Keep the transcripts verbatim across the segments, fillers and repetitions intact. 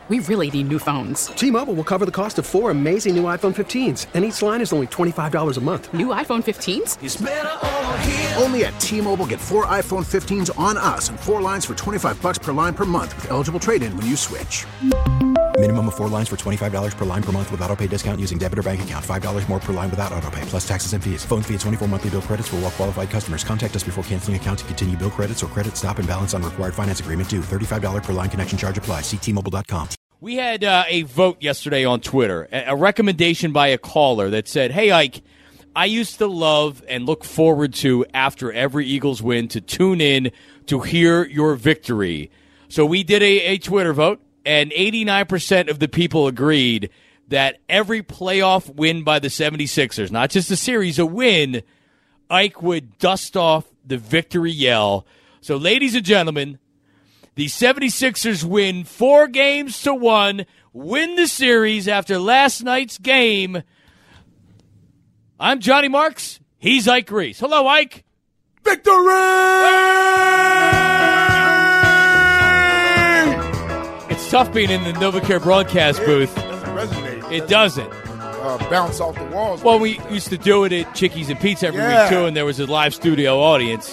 We really need new phones. T-Mobile will cover the cost of four amazing new iPhone fifteens, and each line is only twenty-five dollars a month. New iPhone fifteens? It's better over here. Only at T-Mobile, get four iPhone fifteens on us and four lines for twenty-five dollars per line per month with eligible trade-in when you switch. Minimum of four lines for twenty-five dollars per line per month with autopay discount using debit or bank account. five dollars more per line without autopay, plus taxes and fees. Phone fee at twenty-four monthly bill credits for well-qualified customers. Contact us before canceling account to continue bill credits or credit stop and balance on required finance agreement due. thirty-five dollars per line connection charge applies. See T Mobile dot com. We had uh, a vote yesterday on Twitter, a, a recommendation by a caller that said, hey, Ike, I used to love and look forward to, after every Eagles win, to tune in to hear your victory. So we did a, a Twitter vote, and eighty-nine percent of the people agreed that every playoff win by the seventy-sixers, not just a series, a win, Ike would dust off the victory yell. So, ladies and gentlemen, the seventy-sixers win four games to one, win the series after last night's game. I'm Johnny Marks. He's Ike Reese. Hello, Ike. Victory! It's tough being in the NovaCare broadcast booth. It doesn't resonate. It doesn't. Uh, bounce off the walls. Well, we used to do it at Chickies and Pizza every Yeah. week, too, and there was a live studio audience.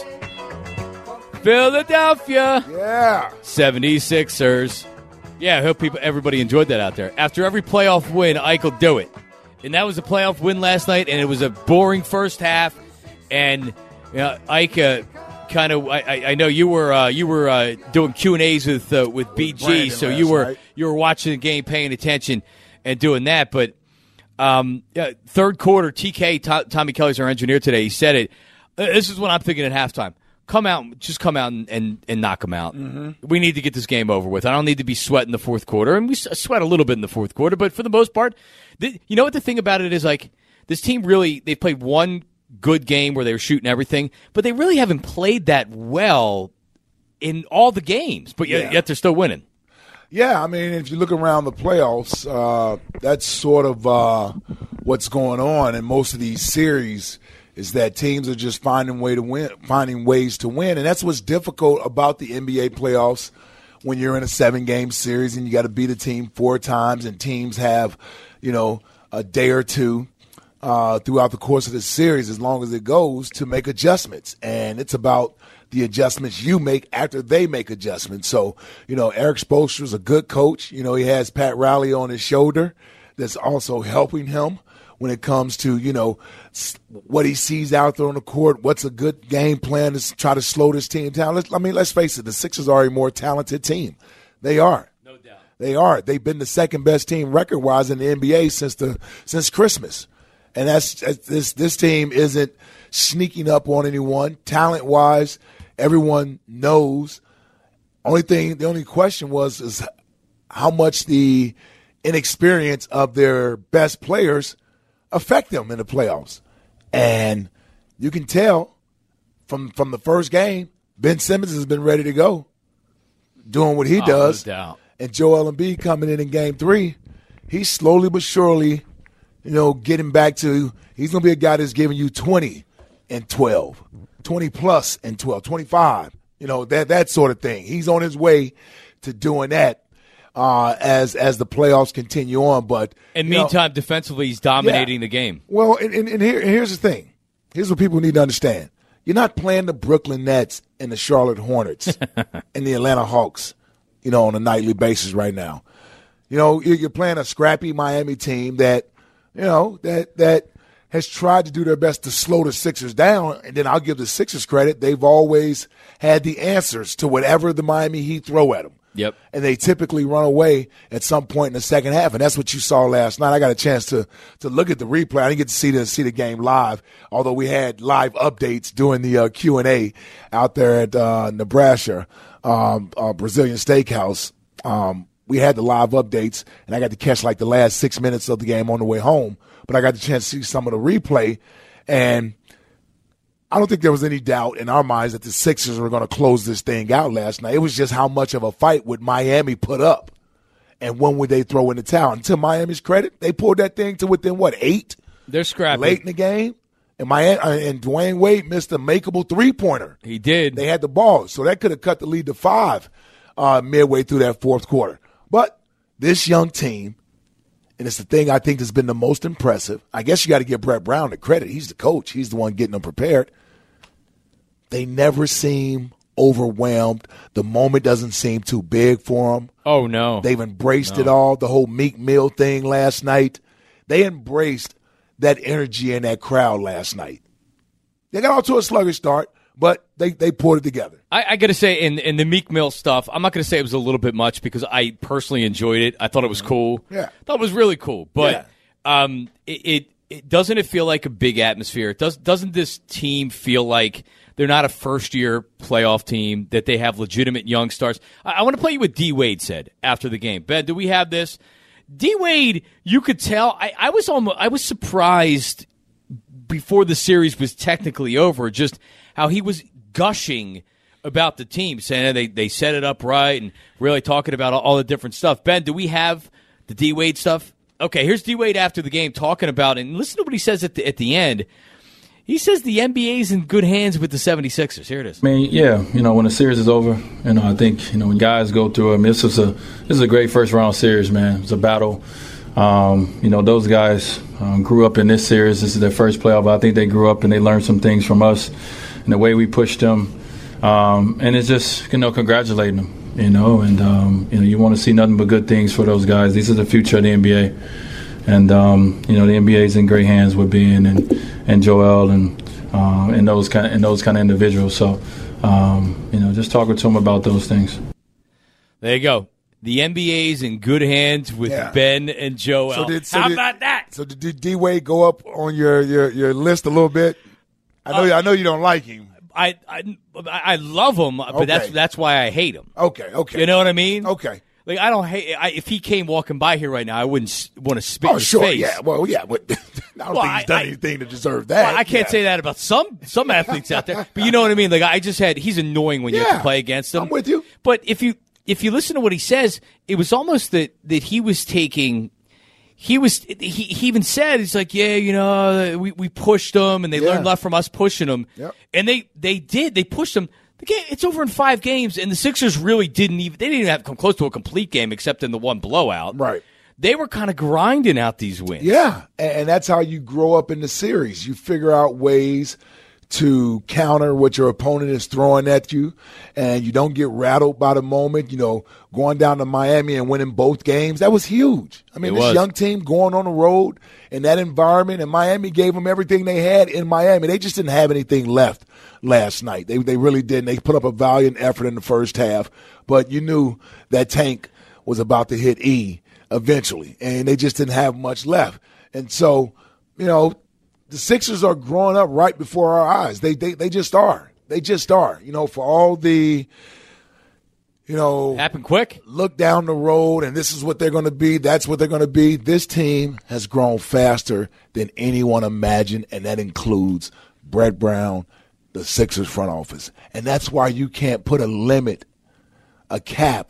Philadelphia. Yeah. seventy-sixers. Yeah, I hope people, everybody enjoyed that out there. After every playoff win, Ike will do it. And that was a playoff win last night, and it was a boring first half. And you know, Ike, uh, kind of, I, I know you were uh, you were uh, doing Q and A's with uh, with B G, Brandon so last you were night. you were watching the game, paying attention, and doing that. But um, yeah, third quarter, T K, T- Tommy Kelly's our engineer today. He said it. Uh, this is what I'm thinking at halftime. Come out, just come out and, and, and knock them out. Mm-hmm. We need to get this game over with. I don't need to be sweating the fourth quarter. And we sweat a little bit in the fourth quarter, but for the most part, th- you know what the thing about it is, like, this team really, they've played one good game where they were shooting everything, but they really haven't played that well in all the games, but yet, Yeah. yet they're still winning. Yeah, I mean, if you look around the playoffs, uh, that's sort of uh, what's going on in most of these series. Is that teams are just finding way to win, finding ways to win, and that's what's difficult about the N B A playoffs. When you're in a seven-game series and you got to beat a team four times, and teams have, you know, a day or two uh, throughout the course of the series, as long as it goes, to make adjustments, and it's about the adjustments you make after they make adjustments. So, you know, Eric Spoelstra is a good coach. You know, he has Pat Riley on his shoulder that's also helping him when it comes to, you know, what he sees out there on the court, what's a good game plan to try to slow this team down. Let's, I mean, let's face it, the Sixers are a more talented team. They are. No doubt. They are. They've been the second best team record-wise in the N B A since the since Christmas. And that's this this team isn't sneaking up on anyone. Talent-wise, everyone knows. Only thing, the only question was is how much the inexperience of their best players affect them in the playoffs. And you can tell from from the first game, Ben Simmons has been ready to go, doing what he Oh, does. no doubt. And Joel Embiid coming in in game three, he's slowly but surely, you know, getting back to, he's going to be a guy that's giving you twenty and twelve, twenty plus and twelve, twenty-five, you know, that that sort of thing. He's on his way to doing that. Uh, as as the playoffs continue on, but And you know, meantime, defensively, he's dominating Yeah. the game. well, and, and, and here and here's the thing. Here's what people need to understand. You're not playing the Brooklyn Nets and the Charlotte Hornets and the Atlanta Hawks, you know, on a nightly basis right now. You know, you're, you're playing a scrappy Miami team that, you know, that that has tried to do their best to slow the Sixers down. And then I'll give the Sixers credit. They've always had the answers to whatever the Miami Heat throw at them. Yep. And they typically run away at some point in the second half, and that's what you saw last night. I got a chance to to look at the replay. I didn't get to see the see the game live, although we had live updates during the uh, Q and A out there at uh, Nebraska um, uh, Brazilian Steakhouse. Um, we had the live updates, and I got to catch like the last six minutes of the game on the way home. But I got the chance to see some of the replay, and I don't think there was any doubt in our minds that the Sixers were going to close this thing out last night. It was just how much of a fight would Miami put up, and when would they throw in the towel? And to Miami's credit, they pulled that thing to within, what, eight? They're scrappy. Late in the game. And, Miami, and Dwayne Wade missed a makeable three-pointer. He did. They had the ball, so that could have cut the lead to five uh, midway through that fourth quarter. But this young team, and it's the thing I think has been the most impressive. I guess you got to give Brett Brown the credit. He's the coach. He's the one getting them prepared. They never seem overwhelmed. The moment doesn't seem too big for them. Oh, no. They've embraced no. it all, the whole Meek Mill thing last night. They embraced that energy in that crowd last night. They got off to a sluggish start, but they, they pulled it together. I, I got to say, in, in the Meek Mill stuff, I'm not going to say it was a little bit much because I personally enjoyed it. I thought it was cool. Yeah. I thought it was really cool. But yeah. um, it, it, it doesn't it feel like a big atmosphere? It does, doesn't this team feel like they're not a first-year playoff team, that they have legitimate young stars? I, I want to play you what D. Wade said after the game. Ben, do we have this? D. Wade, you could tell, I, I was almost, I was surprised before the series was technically over, just how he was gushing about the team, saying they, they set it up right and really talking about all, all the different stuff. Ben, do we have the D. Wade stuff? Okay, here's D. Wade after the game talking about it, and listen to what he says at the, at the end. He says the N B A's in good hands with the seventy-sixers. Here it is. I mean, yeah, you know, when the series is over, you know, I think, you know, when guys go through it, I mean, this is a this is a great first round series, man. It's a battle. Um, you know, those guys um, grew up in this series. This is their first playoff. I think they grew up and they learned some things from us and the way we pushed them. Um, and it's just, you know, congratulating them, you know, and, um, you know, you want to see nothing but good things for those guys. These are the future of the N B A. And, um, you know, the N B A is in great hands with Ben and, and Joel and uh, and those kind of, and those kind of individuals. So, um, you know, just talking to them about those things. There you go. The N B A is in good hands with yeah. Ben and Joel. So did, so How did, about that? So did D. Wade go up on your, your, your list a little bit? I know uh, I know you don't like him. I I, I love him, but okay. that's that's why I hate him. Okay, okay. You know what I mean? Okay. Like I don't hate. I, if he came walking by here right now, I wouldn't want to spit oh, in his sure, face. Yeah, well, yeah, but I don't well, think he's done I, anything to deserve that. Well, I can't yeah. say that about some some athletes out there, but you know what I mean. Like I just had, he's annoying when you yeah, have to play against him. I'm with you. But if you if you listen to what he says, it was almost that that he was taking. He was. He, he even said, "He's like, yeah, you know, we, we pushed them, and they yeah. learned a lot from us pushing them, yep. and they they did. They pushed them. The game, it's over in five games, and the Sixers really didn't even. They didn't even have to come close to a complete game, except in the one blowout. Right. They were kind of grinding out these wins. Yeah, and that's how you grow up in the series. You figure out ways to counter what your opponent is throwing at you, and you don't get rattled by the moment. You know, going down to Miami and winning both games, that was huge. I mean, it this was. young team going on the road in that environment, and Miami gave them everything they had in Miami. They just didn't have anything left last night. They they really didn't. They put up a valiant effort in the first half, but you knew that tank was about to hit E eventually, and they just didn't have much left. And so, you know, the Sixers are growing up right before our eyes. They they they just are. They just are. You know, for all the, you know, happened quick. Look down the road, and this is what they're going to be. That's what they're going to be. This team has grown faster than anyone imagined, and that includes Brett Brown, the Sixers front office. And that's why you can't put a limit, a cap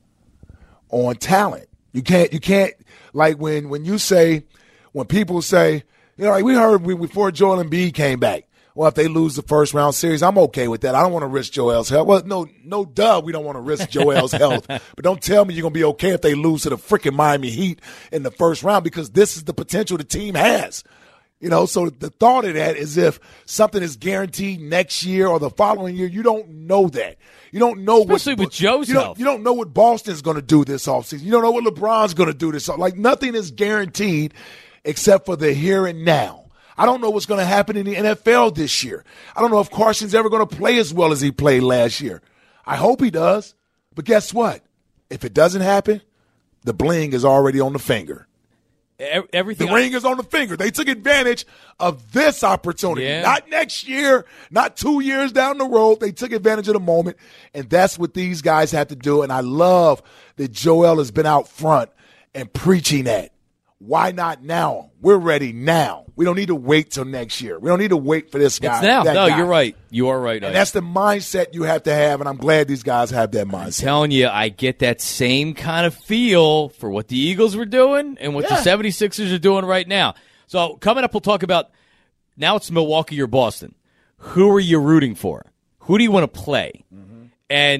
on talent. You can't, you can't, like when, when you say, when people say, you know, like we heard before Joel Embiid came back, well, if they lose the first round series, I'm okay with that. I don't want to risk Joel's health. Well, no, no, duh, we don't want to risk Joel's health. But don't tell me you're going to be okay if they lose to the freaking Miami Heat in the first round, because this is the potential the team has. You know, so the thought of that is if something is guaranteed next year or the following year, you don't know that. You don't know Especially what, with Joe's you don't, health. You don't know what Boston's going to do this offseason. You don't know what LeBron's going to do this. Like nothing is guaranteed except for the here and now. I don't know what's going to happen in the N F L this year. I don't know if Carson's ever going to play as well as he played last year. I hope he does. But guess what? If it doesn't happen, the bling is already on the finger. Everything the I- ring is on the finger. They took advantage of this opportunity. Yeah. Not next year, not two years down the road. They took advantage of the moment, and that's what these guys have to do. And I love that Joel has been out front and preaching that. Why not now? We're ready now. We don't need to wait till next year. We don't need to wait for this guy. It's now. that No, guy. you're right. You are right. And Ike. that's the mindset you have to have, and I'm glad these guys have that mindset. I'm telling you, I get that same kind of feel for what the Eagles were doing and what Yeah. the seventy-sixers are doing right now. So coming up, we'll talk about, now it's Milwaukee or Boston. Who are you rooting for? Who do you want to play? Mm-hmm. And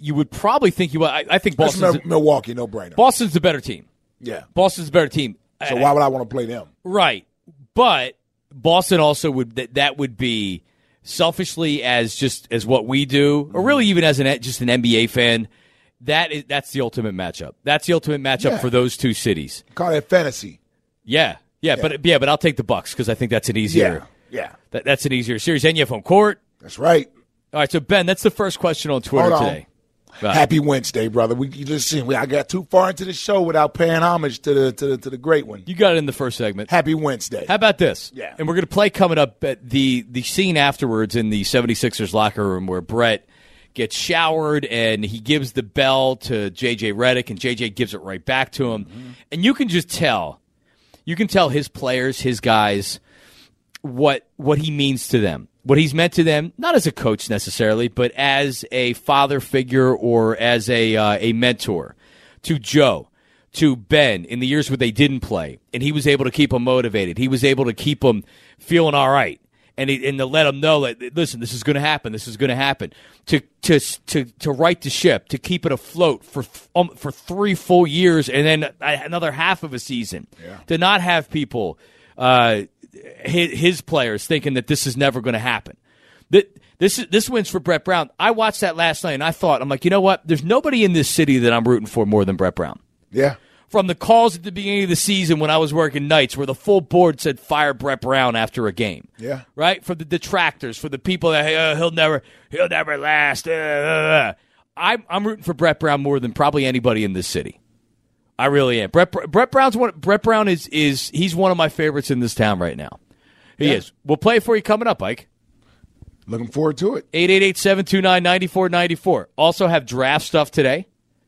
you would probably think you. I, I think That's Boston's Milwaukee, no brainer. Boston's the better team. Yeah, Boston's the better team. So why would I want to play them? Right, but Boston also would that, that would be selfishly as just as what we do, or really even as an just an N B A fan. That is that's the ultimate matchup. That's the ultimate matchup Yeah. for those two cities. Call that fantasy. Yeah, yeah, Yeah. but yeah, but I'll take the Bucks because I think that's an easier. Yeah, yeah, That, that's an easier series. And you have home court. that's right. All right, so Ben, that's the first question on Twitter Hold on. today. Right. Happy Wednesday, brother. We you listen. We I got too far into the show without paying homage to the to the to the great one. You got it in the first segment. Happy Wednesday. How about this? Yeah. And we're going to play coming up at the, the scene afterwards in the 76ers locker room where Brett gets showered and he gives the bell to J J Redick and J J gives it right back to him. Mm-hmm. And you can just tell, you can tell his players, his guys, what what he means to them. What he's meant to them, not as a coach necessarily, but as a father figure or as a uh, a mentor to Joe, to Ben in the years where they didn't play, and he was able to keep them motivated. He was able to keep them feeling all right, and he, and to let them know that listen, this is going to happen. This is going to happen. To to to to right the ship, to keep it afloat for um, for three full years, and then another half of a season. Yeah. To not have people. Uh, His, his players thinking that this is never going to happen. That this is this wins for Brett Brown. I watched that last night and I thought, I'm like, you know what? There's nobody in this city that I'm rooting for more than Brett Brown. Yeah. From the calls at the beginning of the season when I was working nights where the full board said fire Brett Brown after a game. Yeah. Right? For the detractors, for the people that hey, uh, he'll never he'll never last. Uh, uh. I'm I'm rooting for Brett Brown more than probably anybody in this city. I really am. Brett Brett Brown's one. Brett Brown is is he's one of my favorites in this town right now. He Yeah. is. We'll play it for you coming up, Ike. Looking forward to it. eight eight eight, seven two nine, nine four nine four. Also have draft stuff today.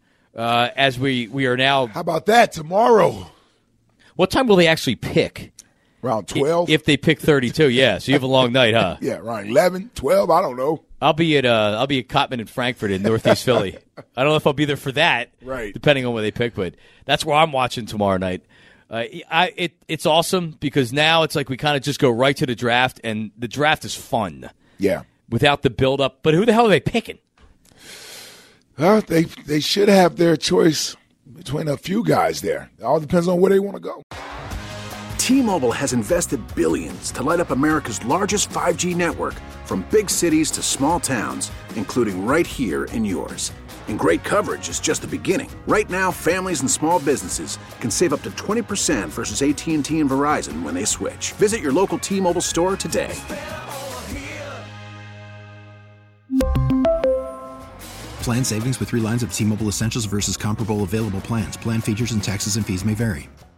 Uh, as we we are now. How about that tomorrow? What time will they actually pick? Around twelve. If they pick thirty-two, yeah. So you have a long night, huh? Yeah, around eleven, twelve, I don't know. I'll be at uh, I'll be at Cotman in Frankfurt in Northeast Philly. I don't know if I'll be there for that, Right. depending on where they pick, but that's where I'm watching tomorrow night. Uh, I it it's awesome because now it's like we kind of just go right to the draft, and the draft is fun Yeah. without the build up. But who the hell are they picking? Well, they they should have their choice between a few guys there. It all depends on where they want to go. T-Mobile has invested billions to light up America's largest five G network, from big cities to small towns, including right here in yours. And great coverage is just the beginning. Right now, families and small businesses can save up to twenty percent versus A T and T and Verizon when they switch. Visit your local T-Mobile store today. Plan savings with three lines of T-Mobile Essentials versus comparable available plans. Plan features and taxes and fees may vary.